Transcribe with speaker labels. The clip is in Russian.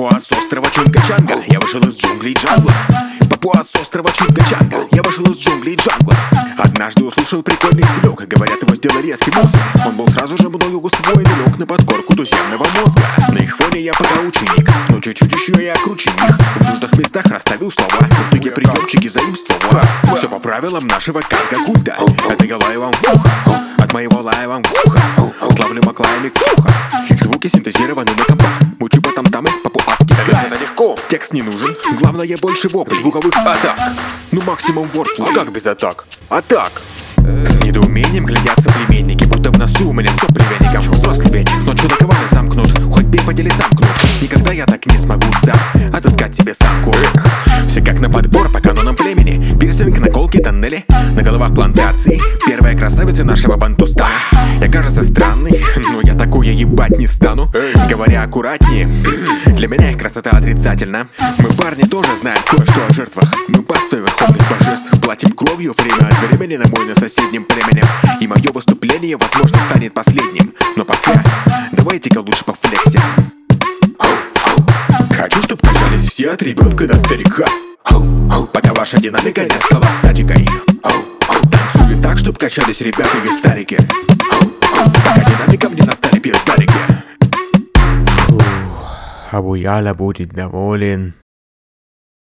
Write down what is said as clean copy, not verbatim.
Speaker 1: Папуа с острова Чунга-Чанга, я вышел из джунглей джангла. Папуа с острова Чунга-Чанга, я вышел из джунглей джангла. Однажды услышал прикольный стилек, говорят, его сделали резкий мозг. Он был сразу же мною усвоен и лег на подкорку туземного мозга. На их фоне я пока ученик, но чуть-чуть еще я круче них. В нужных местах расставил слова, в итоге приемчики заимствовал. Все по правилам нашего карго-культа. Это я лаю вам в ухо, от моего лая вам в ухо. Славлю маклаями куха, их звуки синтезированы на компах. Мучу потом там и папуаски.
Speaker 2: Это легко.
Speaker 1: Текст не нужен, главное больше воплей.
Speaker 2: Звуковых атак.
Speaker 1: Ну максимум wordplay.
Speaker 2: А как без атак? Атак.
Speaker 1: С недоумением глядят соплеменники, будто в носу у меня сопли веником. Взрослый ведь, но чудакованы замкнут, хоть бей по деле замкнут. Никогда я так не смогу сам отыскать себе самку. Все как на подбор по канонам племени. Пирсинг, наколки, тоннели, на головах плантации. Первая красавица нашего бантустана. Я, кажется, странный, но я такое ебать не стану. Говоря аккуратнее, для меня их красота отрицательна. Мы, парни, тоже знаем кое-что о жертвах. Мы паствы верховных божеств, платим кровью время от времени на войны с соседним племенем. И мое выступление, возможно, станет последним. Но пока, давайте-ка лучше пофлексим. Хочу, чтоб качались все от ребенка до старика. Пока ваша динамика не стала статикой. Танцую так, чтоб качались ребята и старики. Пока динамика мне на столе пиздалики.
Speaker 2: Абуяла будет доволен.